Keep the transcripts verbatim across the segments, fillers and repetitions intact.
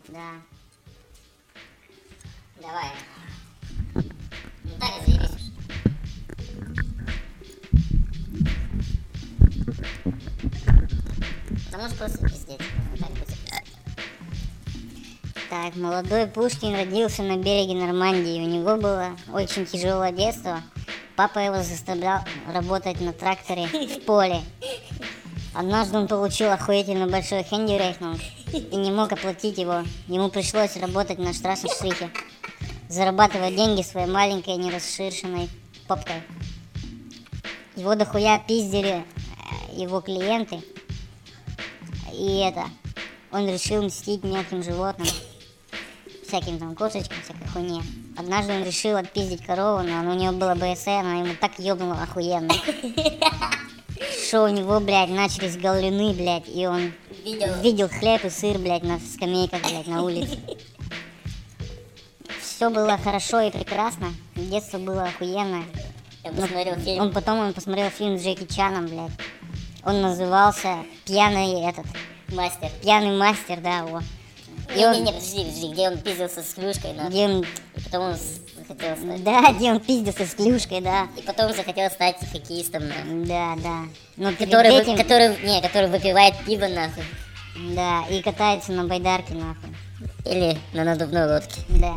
Да. Давай. Ну так и заебись. Да можешь просто пиздеть. Так будет. Так, молодой Пушкин родился на береге Нормандии. У него было очень тяжелое детство. Папа его заставлял работать на тракторе в поле. Однажды он получил охуительно большой хендирейхнунг и не мог оплатить его. Ему пришлось работать на Штрасенштрихе, зарабатывая деньги своей маленькой нерасширшенной попкой. Его дохуя пиздили его клиенты. И это, он решил мстить мелким животным, всяким там кошечкам, всякой хуйне. Однажды он решил отпиздить корову, но у него было БС, она ему так ёбнула охуенно, что у него, блядь, начались галлюны, блядь, и он видел, видел хлеб и сыр, блядь, на скамейках, блядь, на улице. Все было хорошо и прекрасно, детство было охуенное. Я посмотрел Но фильм. Он потом он посмотрел фильм с Джеки Чаном, блядь. Он назывался «Пьяный этот». Мастер. Пьяный мастер, да, его. И Не, он, не, не, подожди, подожди, где он пиздился с клюшкой, нахуй. где он, И потом он с- захотел стать. да, где он пиздился с клюшкой, да. И потом захотел стать хоккеистом, нахуй. Да, да. Но перед Который, вы- этим, который, не, который выпивает пиво, нахуй. да, и катается на байдарке, нахуй. Или на надувной лодке. Да.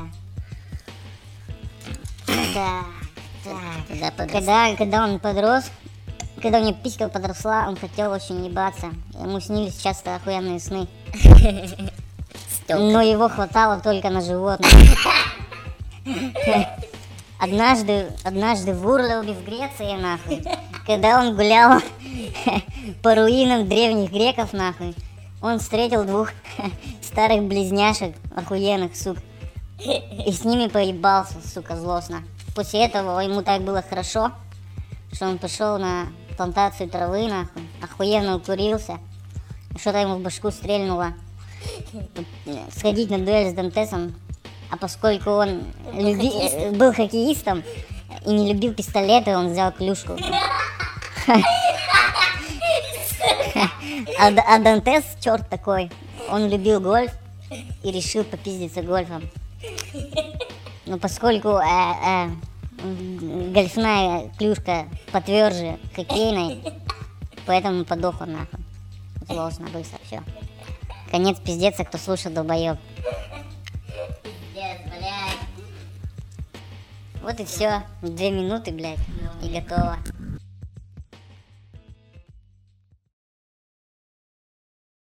Да. Так. Когда подрос. Когда, когда он подрос, когда у него писька подросла, он хотел очень ебаться. Ему снились часто охуенные сны. Стёлка. Но его хватало только на животных. Однажды, однажды в Урлове в Греции, нахуй, когда он гулял по руинам древних греков, нахуй, он встретил двух старых близняшек, охуенных, сука, и с ними поебался, сука, злостно. После этого ему так было хорошо, что он пошел на плантацию травы, нахуй, охуенно укурился, что-то ему в башку стрельнуло. Сходить на дуэль с Дантесом, а поскольку он люби... хоккеистом. был хоккеистом и не любил пистолеты, он взял клюшку. А, Д- а Дантес, черт такой, он любил гольф и решил попиздиться гольфом. Но поскольку э, э, м, гольфная клюшка потверже хоккейной, поэтому подох он нахуй. Злостно, быстро, все. Конец пиздеца, кто слушал, долбоёб. Пиздец, блядь. Вот и все. Две минуты, блядь, и готово.